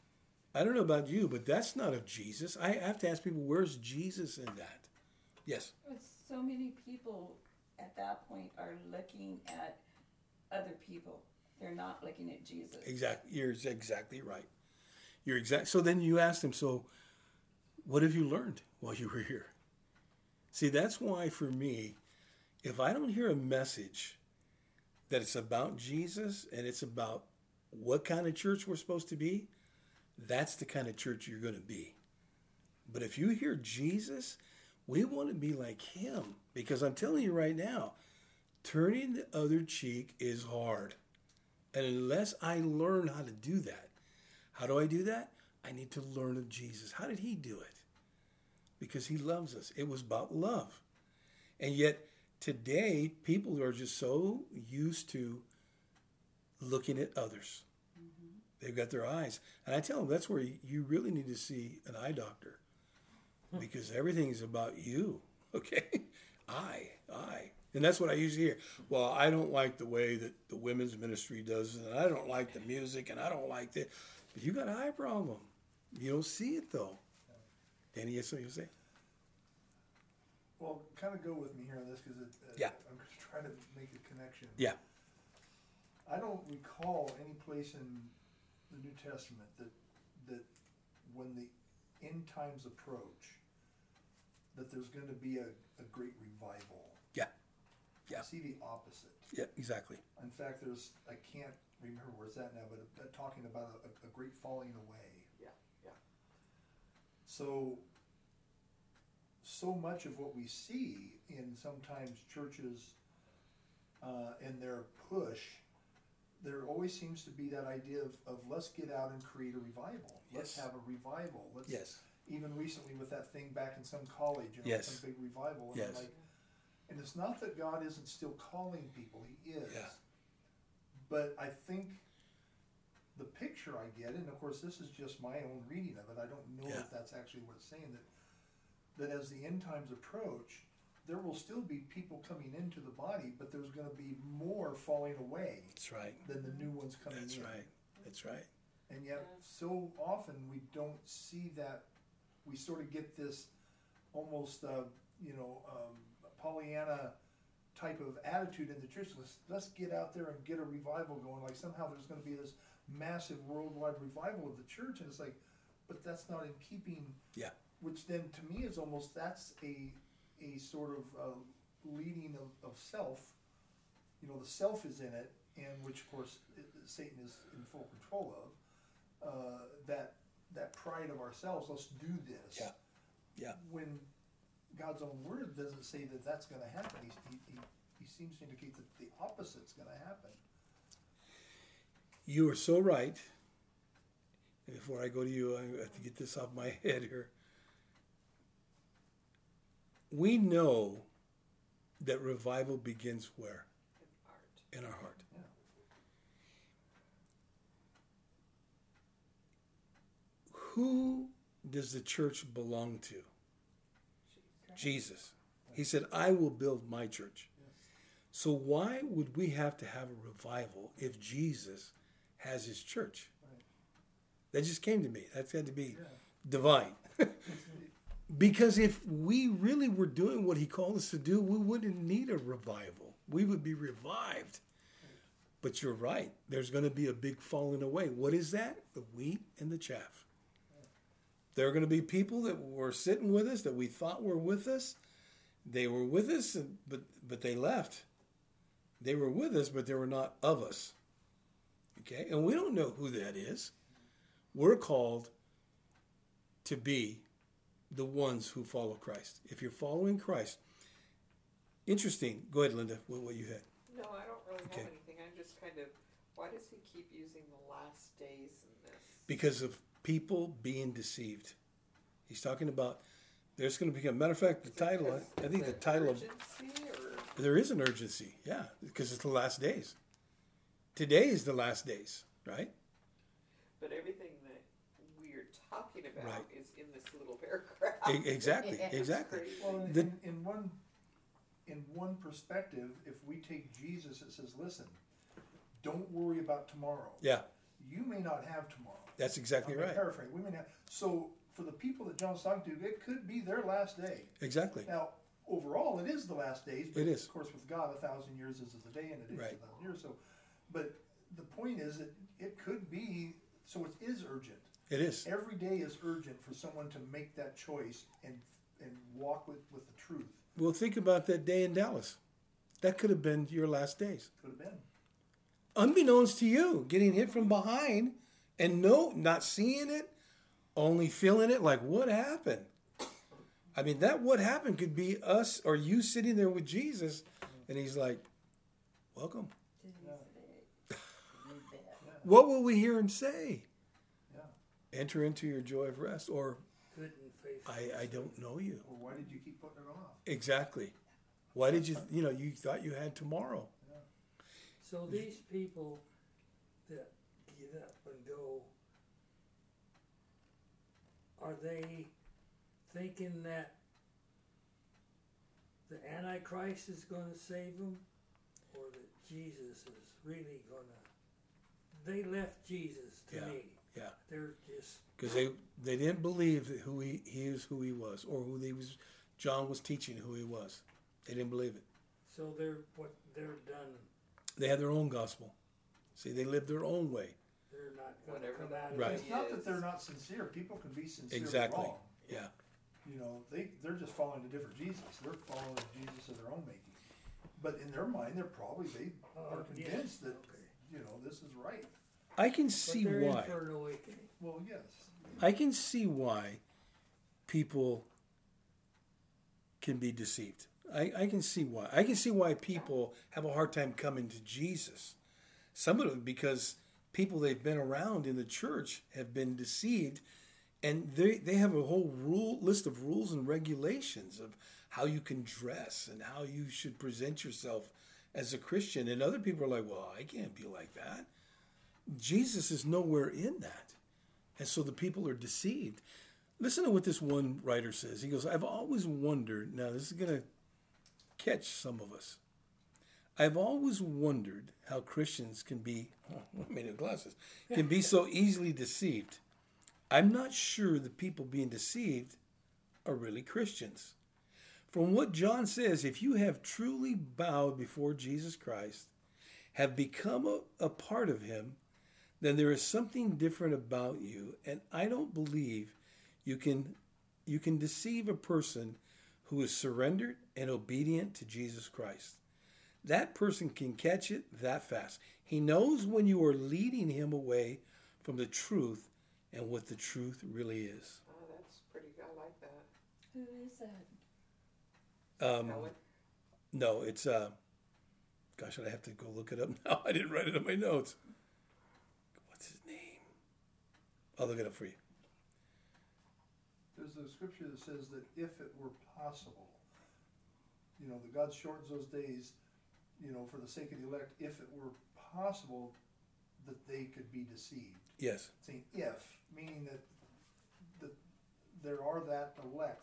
I don't know about you, but that's not of Jesus. I have to ask people, where's Jesus in that? Yes. So many people at that point are looking at other people. They're not looking at Jesus. Exactly. You're exactly right. You're exact. So then you ask them, so what have you learned while you were here? See, that's why for me, if I don't hear a message that it's about Jesus and it's about what kind of church we're supposed to be, that's the kind of church you're going to be. But if you hear Jesus, we want to be like him, because I'm telling you right now, turning the other cheek is hard. And unless I learn how to do that, how do I do that? I need to learn of Jesus. How did he do it? Because he loves us. It was about love. And yet today, people are just so used to looking at others. Mm-hmm. They've got their eyes. And I tell them that's where you really need to see an eye doctor, because everything is about you. Okay? I, I. And that's what I usually hear. Well, I don't like the way that the women's ministry does it, and I don't like the music, and I don't like that. But you got an eye problem. You don't see it, though. Danny, you have something to say? Well, kind of go with me here on this, because uh, yeah. I'm trying to make a connection. Yeah. I don't recall any place in the New Testament that that when the end times approach, that there's going to be a, a great revival. Yeah. Yeah. I see the opposite. Yeah, exactly. In fact, there's, I can't remember where it's at now, but uh, talking about a, a great falling away. Yeah, yeah. So, so much of what we see in sometimes churches uh, and their push, there always seems to be that idea of, of let's get out and create a revival. Let's Yes. have a revival. Let's, Yes. Even recently with that thing back in some college, you know, Yes. some big revival. And Yes. I'm like, and it's not that God isn't still calling people, he is. Yeah. But I think the picture I get, and of course this is just my own reading of it, I don't know Yeah. if that's actually what it's saying, that that as the end times approach, there will still be people coming into the body, but there's going to be more falling away That's right. than the new ones coming That's in. right. That's right. And yet, so often we don't see that. We sort of get this almost, uh, you know, um, Pollyanna type of attitude in the church. Let's, let's get out there and get a revival going. Like somehow there's going to be this massive worldwide revival of the church, and it's like, but that's not in keeping. Yeah. Which then, to me, is almost that's a a sort of uh, leading of, of self. You know, the self is in it, and which of course it, Satan is in full control of. Uh, that that pride of ourselves. Let's do this. Yeah. Yeah. When God's own word doesn't say that that's going to happen. He, he, he, he seems to indicate that the opposite's going to happen. You are so right. And before I go to you, I have to get this off my head here. We know that revival begins where? In art. In our heart. Yeah. Who does the church belong to? Jesus. He said, I will build my church. So why would we have to have a revival if Jesus has his church? Right. That just came to me. That's had to be Yeah. divine. Because if we really were doing what he called us to do, we wouldn't need a revival. We would be revived. But you're right. There's going to be a big falling away. What is that? The wheat and the chaff. There are going to be people that were sitting with us that we thought were with us. They were with us, but but they left. They were with us, but they were not of us. Okay? And we don't know who that is. We're called to be the ones who follow Christ. If you're following Christ, interesting. Go ahead, Linda, what, what you had. No, I don't really Okay. have anything. I'm just kind of, why does he keep using the last days in this? Because of people being deceived. He's talking about there's going to become, matter of fact, the Is it title, because- I is think the it title of, urgency or there is an urgency, yeah, because it's the last days. Today is the last days, right? but everything that we're talking about Right. is in this little paragraph. E- exactly, It's exactly. Crazy. Well, in, The- in, in one in one perspective, if we take Jesus, it says, "Listen, don't worry about tomorrow. Yeah, You may not have tomorrow." that's exactly I'm gonna right. Paraphrase. We may not. So for the people that John's talking to, it could be their last day. Exactly. Now, overall, it is the last days. But It is. Of course, with God, a thousand years is as a day, and a day Right. is a thousand years. So, but the point is that it could be. So it is urgent. It is. Every day is urgent for someone to make that choice and and walk with, with the truth. Well, think about that day in Dallas. That could have been your last days. Could have been. Unbeknownst to you, getting hit from behind and no, not seeing it, only feeling it like, what happened? I mean, that what happened could be us or you sitting there with Jesus and he's like, welcome. You bet. What will we hear him say? Yeah. Enter into your joy of rest, or Good and faithful. I, I don't know you. Well, why did you keep putting it off? Exactly. Why did you, you know, you thought you had tomorrow? So these people that get up and go, are they thinking that the Antichrist is going to save them, or that Jesus is really going to? They left Jesus to Yeah. me. Yeah. They're just Because they, they didn't believe that who he, he is who he was, or who he was, John was teaching who he was. They didn't believe it. so they're what they're done. They had their own gospel. See, they lived their own way. They're not going to Whatever come that out of Right. it. It's not that they're not sincere. People can be sincere Exactly. wrong. Yeah. You know, they, they're just following a different Jesus. They're following a Jesus of their own making. But in their mind, they're probably, they Oh, are yeah. convinced that, Okay. you know, this is right. I can But see they're why. in for an awakening. Well, yes. I can see why people can be deceived. I, I can see why. I can see why people have a hard time coming to Jesus. Some of them because people they've been around in the church have been deceived, and they, they have a whole rule list of rules and regulations of how you can dress and how you should present yourself as a Christian. And other people are like, well, I can't be like that. Jesus is nowhere in that. And so the people are deceived. Listen to what this one writer says. He goes, I've always wondered, now this is going to catch some of us. I've always wondered how Christians can be, oh, I made new glasses, can be so easily deceived. I'm not sure the people being deceived are really Christians. From what John says, if you have truly bowed before Jesus Christ, have become a, a part of him, then there is something different about you. And I don't believe you can you can deceive a person who is surrendered and obedient to Jesus Christ. That person can catch it that fast. He knows when you are leading him away from the truth and what the truth really is. Oh, that's pretty, I like that. Who is that? Um, Helen? no, it's, uh, gosh, I have to go look it up now. I didn't write it on my notes. What's his name? I'll look it up for you. There's a scripture that says that if it were possible, you know, that God shortens those days, you know, for the sake of the elect, if it were possible that they could be deceived. Yes. Saying if, meaning that that there are that elect, that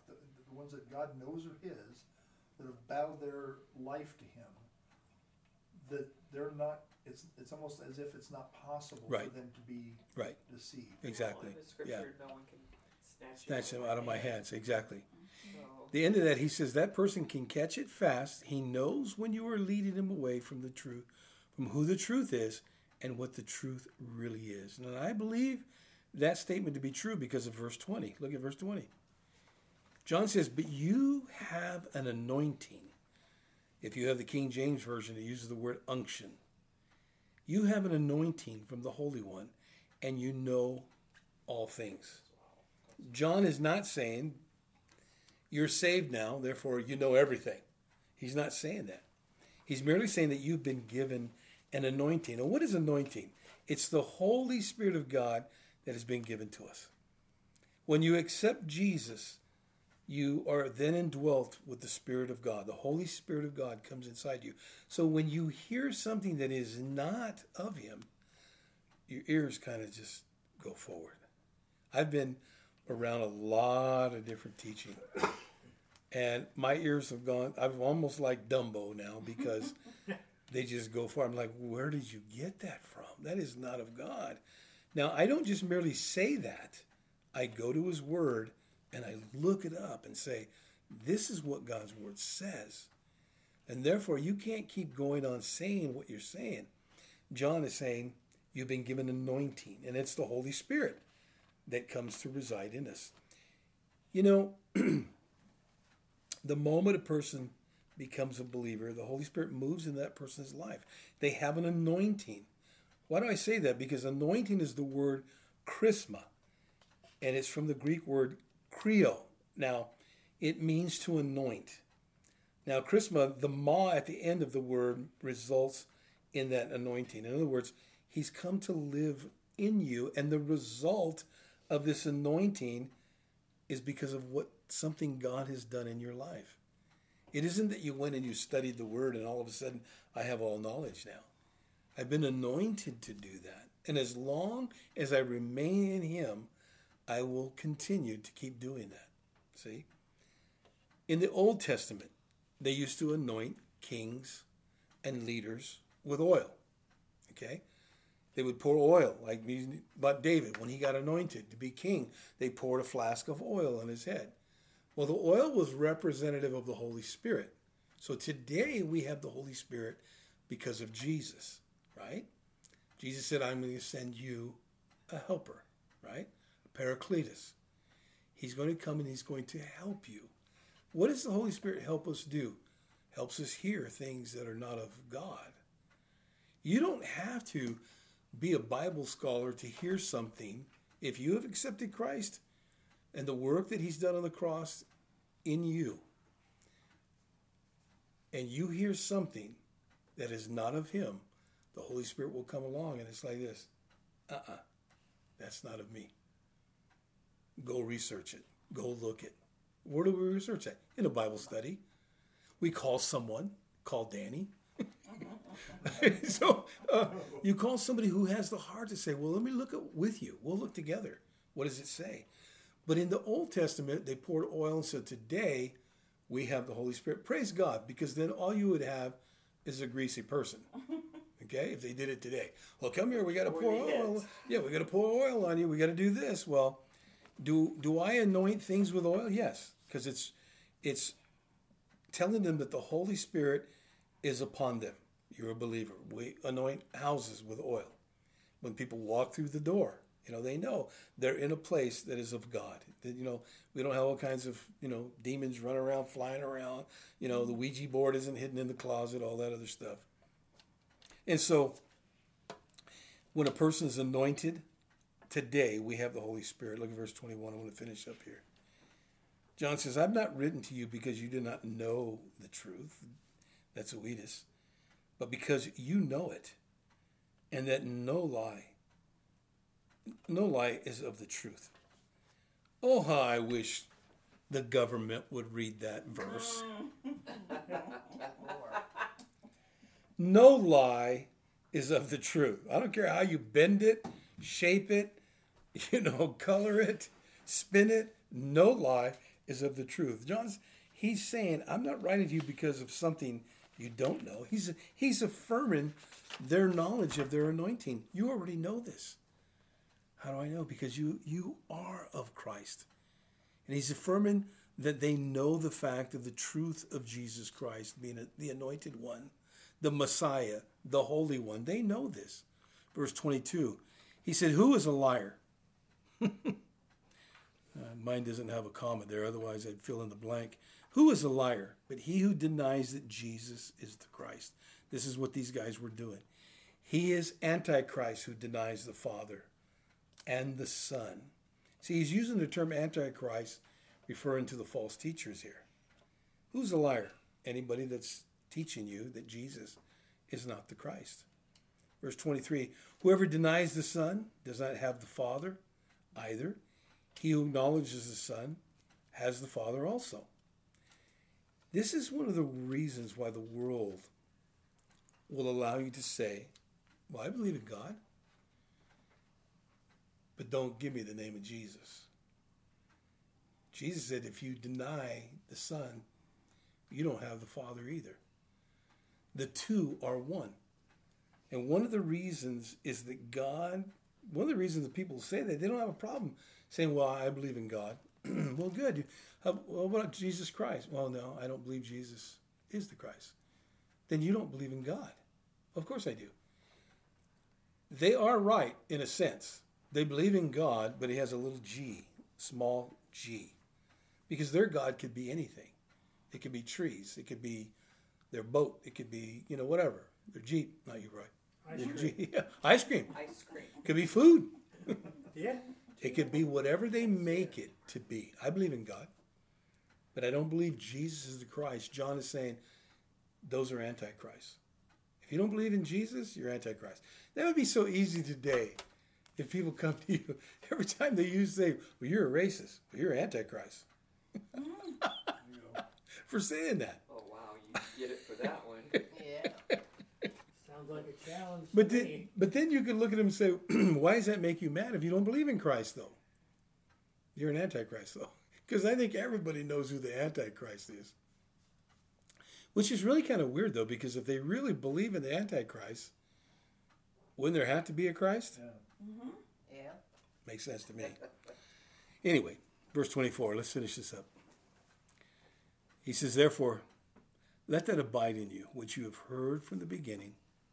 the ones that God knows are His, that have bowed their life to Him, that they're not, it's it's almost as if it's not possible Right. for them to be Right. deceived. Exactly. Well, in the scripture, Yeah. no one can snatch, Snatch you them out of my hands. Exactly. So, The end of that, he says that person can catch it fast. He knows when you are leading him away from the truth, from who the truth is and what the truth really is. And I believe that statement to be true because of verse twenty. Look at verse twenty. John says, but you have an anointing. If you have the King James Version, it uses the word unction. You have an anointing from the Holy One, and you know all things. John is not saying, you're saved now, therefore you know everything. He's not saying that. He's merely saying that you've been given an anointing. And what is anointing? It's the Holy Spirit of God that has been given to us. When you accept Jesus, you are then indwelt with the Spirit of God. The Holy Spirit of God comes inside you. So when you hear something that is not of Him, your ears kind of just go forward. I've been around a lot of different teaching, and my ears have gone, I'm almost like Dumbo now because they just go far. I'm like, where did you get that from? That is not of God. Now, I don't just merely say that. I go to His Word and I look it up and say, this is what God's Word says. And therefore, you can't keep going on saying what you're saying. John is saying, you've been given anointing, and it's the Holy Spirit that comes to reside in us. You know, the moment a person becomes a believer, the Holy Spirit moves in that person's life. They have an anointing. Why do I say that? Because anointing is the word chrisma, and it's from the Greek word kreo. Now, it means to anoint. Now, chrisma, the ma at the end of the word results in that anointing. In other words, He's come to live in you, and the result of this anointing is because of what something God has done in your life. It isn't that you went and you studied the Word and all of a sudden I have all knowledge now. I've been anointed to do that. And as long as I remain in Him, I will continue to keep doing that. See? In the Old Testament, they used to anoint kings and leaders with oil. Okay? They would pour oil, like about David, when he got anointed to be king, they poured a flask of oil on his head. Well, the oil was representative of the Holy Spirit. So today we have the Holy Spirit because of Jesus, right? Jesus said, I'm going to send you a helper, right? A paracletus. He's going to come and He's going to help you. What does the Holy Spirit help us do? Helps us hear things that are not of God. You don't have to be a Bible scholar to hear something. If you have accepted Christ and the work that He's done on the cross in you, and you hear something that is not of Him, the Holy Spirit will come along and it's like this. Uh-uh, that's not of me. Go research it. Go look it. Where do we research that? In a Bible study. We call someone, call Danny. so uh, you call somebody who has the heart to say, well, let me look at, with you. We'll look together. What does it say? But in the Old Testament, they poured oil. And so today we have the Holy Spirit. Praise God, because then all you would have is a greasy person. Okay, if they did it today. Well, come here, we got to pour oil. Yeah, we got to pour oil on you. We got to do this. Well, do do I anoint things with oil? Yes, because it's it's telling them that the Holy Spirit is upon them. You're a believer. We anoint houses with oil. When people walk through the door, you know, they know they're in a place that is of God. That, you know, we don't have all kinds of, you know, demons running around, flying around. You know, the Ouija board isn't hidden in the closet, all that other stuff. And so, when a person is anointed, today we have the Holy Spirit. Look at verse twenty-one. I want to finish up here. John says, I've not written to you because you do not know the truth. That's Oedus. But because you know it, and that no lie, no lie is of the truth. Oh, how I wish the government would read that verse. No lie is of the truth. I don't care how you bend it, shape it, you know, color it, spin it. No lie is of the truth. John's he's saying, I'm not writing to you because of something you don't know. He's he's affirming their knowledge of their anointing. You already know this. How do I know? Because you you are of Christ. And he's affirming that they know the fact of the truth of Jesus Christ being a, the anointed one, the Messiah, the Holy One. They know this. Verse twenty-two, he said, who is a liar? uh, mine doesn't have a comma there, otherwise I'd fill in the blank. Who is a liar? But he who denies that Jesus is the Christ. This is what these guys were doing. He is Antichrist who denies the Father and the Son. See, he's using the term Antichrist referring to the false teachers here. Who's a liar? Anybody that's teaching you that Jesus is not the Christ. Verse twenty-three, whoever denies the Son does not have the Father either. He who acknowledges the Son has the Father also. This is one of the reasons why the world will allow you to say, well, I believe in God, but don't give me the name of Jesus. Jesus said, if you deny the Son, you don't have the Father either. The two are one. And one of the reasons is that God, one of the reasons that people say that, they don't have a problem saying, well, I believe in God. Well, good. How, well, what about Jesus Christ? Well, no, I don't believe Jesus is the Christ. Then you don't believe in God. Of course I do. They are right in a sense. They believe in God, but he has a little g, small g. Because their God could be anything. It could be trees. It could be their boat. It could be, you know, whatever. Their Jeep. Not you, Roy. Ice Their cream. Jeep. Yeah. Ice cream. Ice cream. Could be food. Yeah. It could be whatever they make it to be. I believe in God, but I don't believe Jesus is the Christ. John is saying those are antichrists. If you don't believe in Jesus, you're antichrist. That would be so easy today if people come to you. Every time they use say, well, you're a racist. Well, you're antichrist. For saying that. Oh, wow. You get it for that one. Yeah. Sounds like a challenge. But to then, me. but then you could look at him and say, why does that make you mad if you don't believe in Christ, though? You're an antichrist, though. Because I think everybody knows who the antichrist is. Which is really kind of weird, though, because if they really believe in the antichrist, wouldn't there have to be a Christ? Yeah. Mm-hmm. Yeah. Makes sense to me. Anyway, verse twenty-four, let's finish this up. He says, therefore, let that abide in you, which you have heard from the beginning.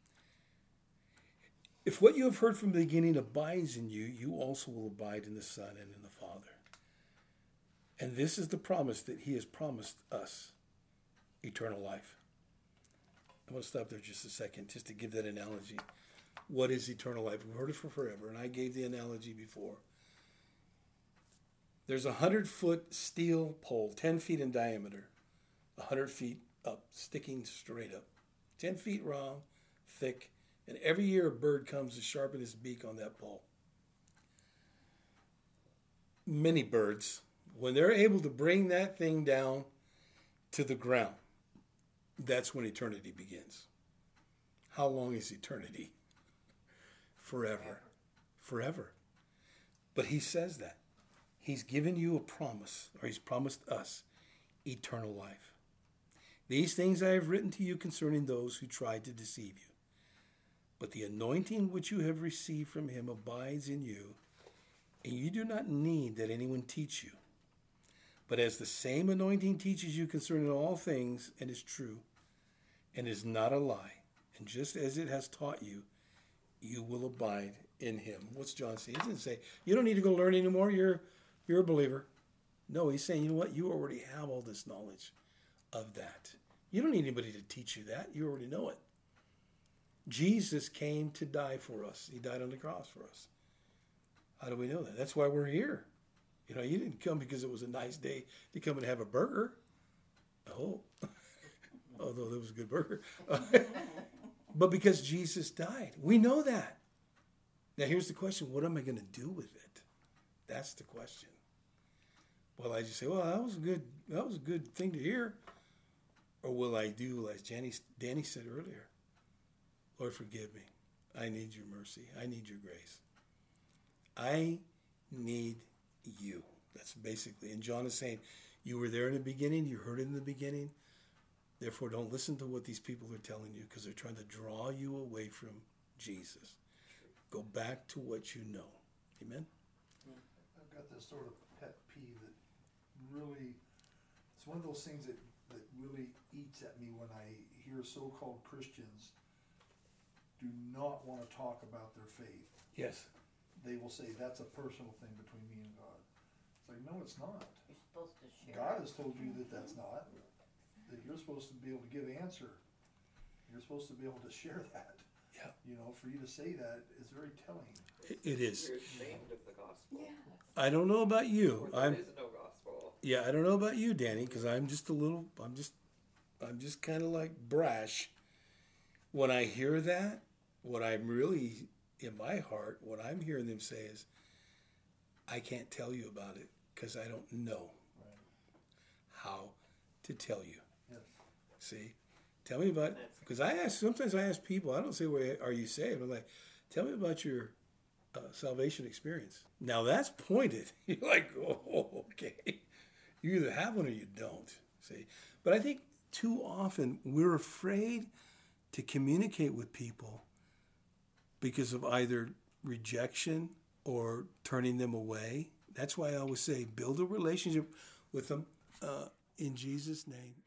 If what you have heard from the beginning abides in you, you also will abide in the Son and in the Father. And this is the promise that he has promised us, eternal life. I want to stop there just a second, just to give that analogy. What is eternal life? We've heard it for forever, and I gave the analogy before. There's a hundred-foot steel pole, ten feet in diameter, a hundred feet up, sticking straight up, ten feet long, thick, and every year a bird comes to sharpen his beak on that pole. Many birds, when they're able to bring that thing down to the ground, that's when eternity begins. How long is eternity? Forever. Forever. But he says that. He's given you a promise, or he's promised us eternal life. These things I have written to you concerning those who tried to deceive you. But the anointing which you have received from him abides in you, and you do not need that anyone teach you. But as the same anointing teaches you concerning all things, and is true, and is not a lie, and just as it has taught you, you will abide in him. What's John saying? He doesn't say, you don't need to go learn anymore, you're, you're a believer. No, he's saying, you know what? You already have all this knowledge of that. You don't need anybody to teach you that. You already know it. Jesus came to die for us. He died on the cross for us. How do we know that? That's why we're here. You know, you didn't come because it was a nice day to come and have a burger. Oh, although that was a good burger. But because Jesus died. We know that. Now here's the question. What am I going to do with it? That's the question. Will I just say, well, that was a good, that was a good thing to hear? Or will I do, as Danny, Danny said earlier, Lord, forgive me. I need your mercy. I need your grace. I need you. That's basically, and John is saying, You were there in the beginning. You heard it in the beginning. Therefore, don't listen to what these people are telling you because they're trying to draw you away from Jesus. Go back to what you know. Amen? I've got this sort of pet peeve that really, it's one of those things that, that really eats at me when I hear so-called Christians do not want to talk about their faith. Yes. They will say, that's a personal thing between me and God. It's like, no, it's not. You're supposed to share. God has told you that that's not. That you're supposed to be able to give answer. You're supposed to be able to share that. Yeah. You know, for you to say that is very telling. It, it is. You're ashamed of the gospel. Yeah. I don't know about you. Or there I'm. is no gospel. Yeah, I don't know about you, Danny, because I'm just a little. I'm just. I'm just kind of like brash. When I hear that, what I'm really in my heart, what I'm hearing them say is, I can't tell you about it because I don't know Right. how to tell you. Yes. See, tell me about, because I ask, sometimes I ask people, I don't say, well, are you saved? I'm like, tell me about your uh, salvation experience. Now that's pointed. You're like, oh, okay. You either have one or you don't. See, but I think too often we're afraid to communicate with people because of either rejection or turning them away. That's why I always say, build a relationship with them uh, in Jesus' name.